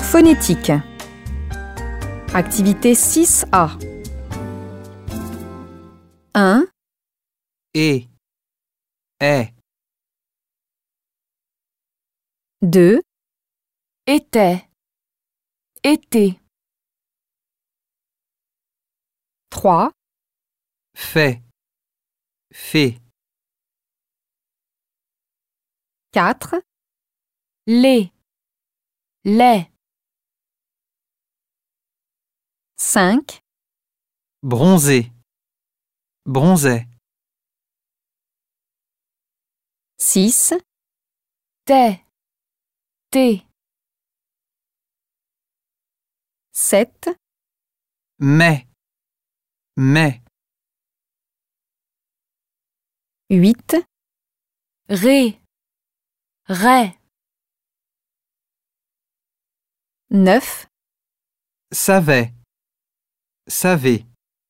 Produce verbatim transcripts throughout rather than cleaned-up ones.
Phonétique. Activité six A. un, et, est, deux, était, été, trois, fait, fait, quatre, les, les, cinq, bronzé, bronzait, six, t'es, t'es, sept, mais, mais, huit, ré, ré, neuf, savait, savait,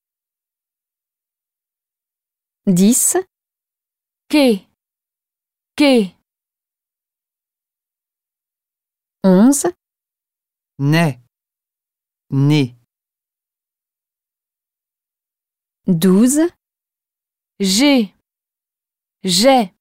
dix, qu'est, qu'est, onze, naît, né, douze, j'ai, j'ai,